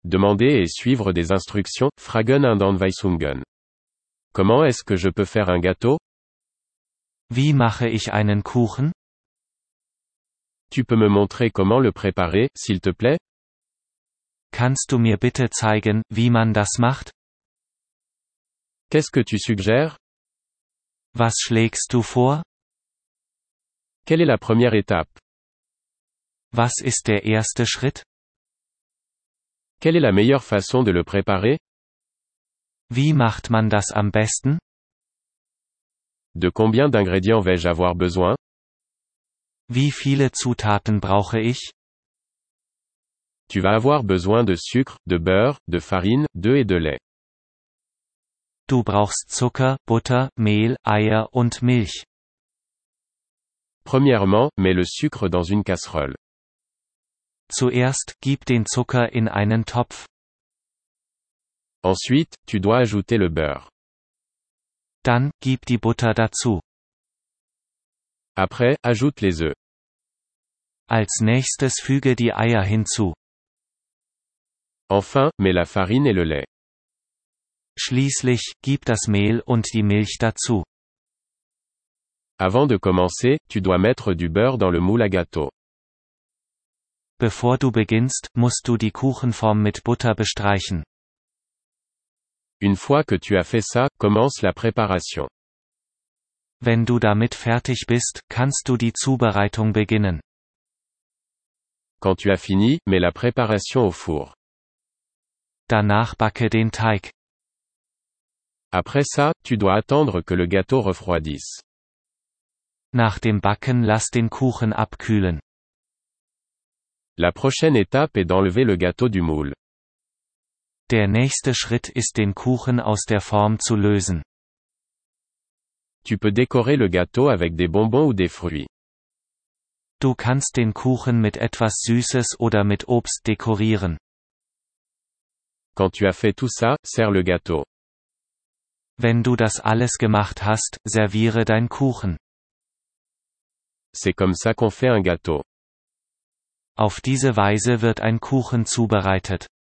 demander et suivre des instructions, fragen und Anweisungen. Comment est-ce que je peux faire un gâteau? Wie mache ich einen Kuchen? Tu peux me montrer comment le préparer, s'il te plaît? Kannst du mir bitte zeigen, wie man das macht? Qu'est-ce que tu suggères? Was schlägst du vor? Quelle est la première étape? Was ist der erste Schritt? Quelle est la meilleure façon de le préparer? Wie macht man das am besten? De combien d'ingrédients vais-je avoir besoin? Wie viele Zutaten brauche ich? Tu vas avoir besoin de sucre, de beurre, de farine, d'œufs et de lait. Du brauchst Zucker, Butter, Mehl, Eier und Milch. Premièrement, mets le sucre dans une casserole. Zuerst, gib den Zucker in einen Topf. Ensuite, tu dois ajouter le beurre. Dann, gib die Butter dazu. Après, ajoute les œufs. Als nächstes füge die Eier hinzu. Enfin, mets la farine et le lait. Schließlich, gib das Mehl und die Milch dazu. Avant de commencer, tu dois mettre du beurre dans le moule à gâteau. Bevor du beginnst, musst du die Kuchenform mit Butter bestreichen. Une fois que tu as fait ça, commence la préparation. Wenn du damit fertig bist, kannst du die Zubereitung beginnen. Quand tu as fini, mets la préparation au four. Danach backe den Teig. Après ça, tu dois attendre que le gâteau refroidisse. Nach dem Backen lass den Kuchen abkühlen. La prochaine étape est d'enlever le gâteau du moule. Der nächste Schritt ist, den Kuchen aus der Form zu lösen. Tu peux décorer le gâteau avec des bonbons ou des fruits. Du kannst den Kuchen mit etwas Süßes oder mit Obst dekorieren. Quand tu as fait tout ça, sers le gâteau. Wenn du das alles gemacht hast, serviere dein Kuchen. C'est comme ça qu'on fait un gâteau. Auf diese Weise wird ein Kuchen zubereitet.